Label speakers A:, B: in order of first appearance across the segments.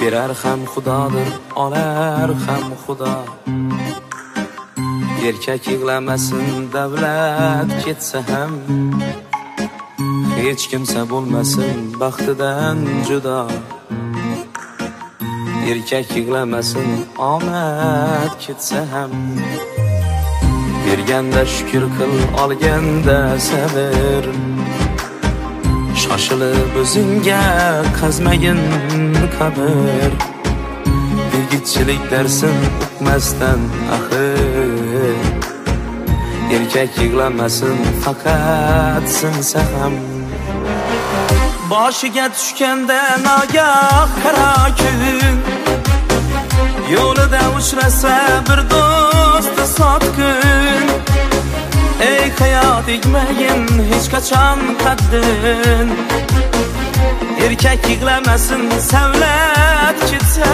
A: berar ham Xudodir, olar ham Xudo. Erkak yig'lamasin, davlat ketsa ham, hech kimsa bo'lmasin baxtidan judo. Erkak yig'lamasin, omad ketsa ham, berganda shukr qil, olganda sabr. Shoshilib o'zingga qazmagin qabr. Yigitchilik darsin o'qmasdan axir. Erkak yig'lamasin, faqat sinsa ham. Boshiga tushganda nagah qaro kun, yo'lida uchrasa bir do'sti sotqin. Ey hayot egmagin hech qachon qaddin. Erkak yig'lamasin, savlat ketsa.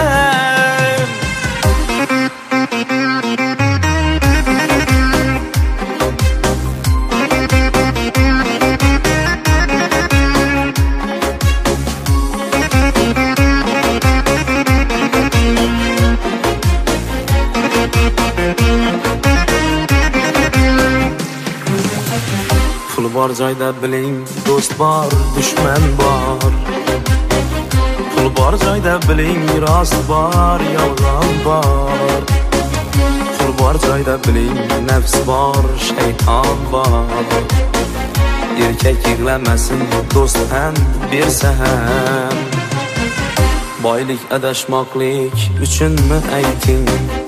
A: Pul bor joyda biling, do'st bor, dushman bor. Pul bor joyda biling, rost bor, yolg'on bor. Pul bor joyda biling, nafs bor, shayton bor. Erkak yig'lamasin, do'st ham bersa ham. Boylik adashmoqlik uchunmi ayting?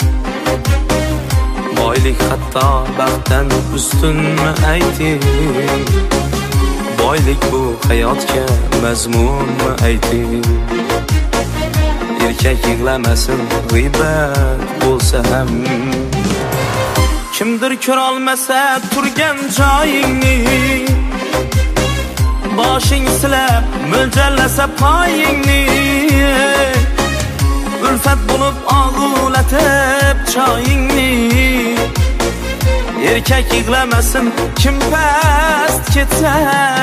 A: Boylik hatto baxtdan ustunmi ayting? Boylik bu hayotga mazmunmi ayting? Erkak yig'lamasin, g'iybat bo'lsa ham. Kimdir ko'rolmasa turgan joyingni, boshing silab mo'ljallasa poyingni. Ulfat bo'lib og'ulatib choyingni. Erkak yig'lamasin, kim past ketsa.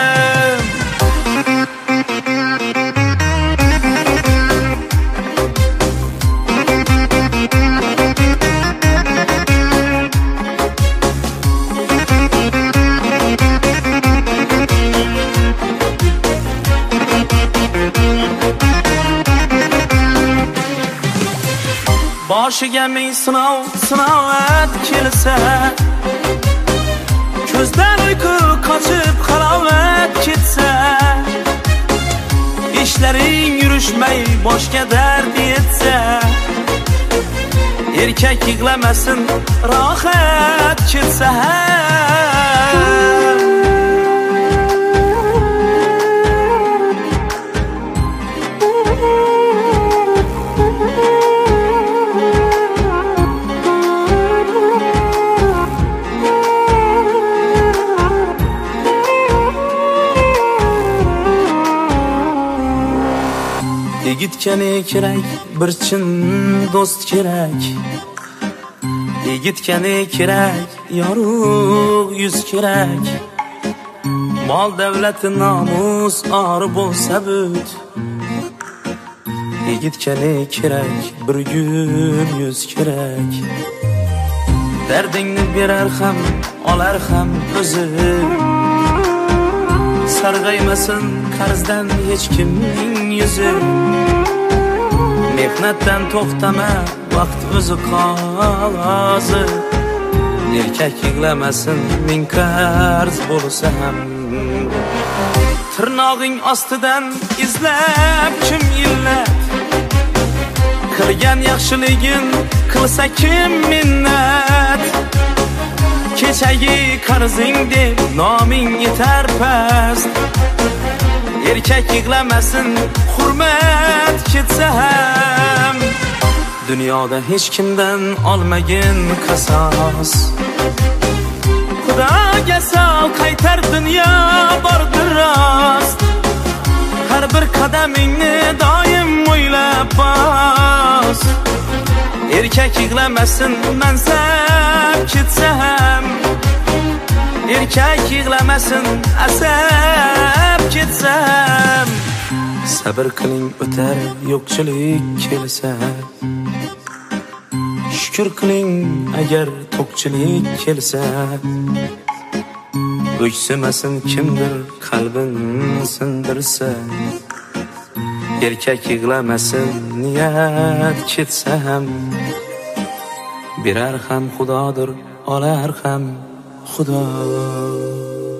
A: Boshiga ming sinovat kelsa, ko'zdan uyqu qochib halovat ketsa, ishlaring yurishmay boshga dard yetsa, erkak yig'lamasin, rohat ketsa. Yigitga ne kerak? Bir chin do'st kerak. Yigitga ne kerak? Yorug' yuz kerak. Mol davlat nomus or bo'lsa but. Yigitga ne kerak? Bir gul yuz kerak. Dardingni berar ham, olar ham o'zi. Sarg'aymasin qarzdan hech kimning yuzi. Mehnatdan to'xtama, vaqt o'zi qozi. Erkak yig'lamasin, ming qarz bo'lsa ham. Tirnog'ing ostidan izlab kim illat? Qilgan yaxshiligin qilsa kim minnat? Kechagi qarzing deb noming yetar past. Erkak yig'lamasin, hurmat ketsa ham. Dunyoda hech kimdan olmagin qasos. Xudoga sol qaytar, dunyo bordir rost. Har bir qadamingni doim o'ylab bos. Erkak yig'lamasin, mansab ketsa ham. Erkak yig'lamasin, asab ketsa ham. sabr qiling o'tar yo'qchilik kelsa, shukr qiling agar to'qchilik kelsa. O'chsimasin kimdir qalbini sindirsa, erkak yig'lamasin niyat ketsa ham, berar ham Xudodir, olar ham Xudo.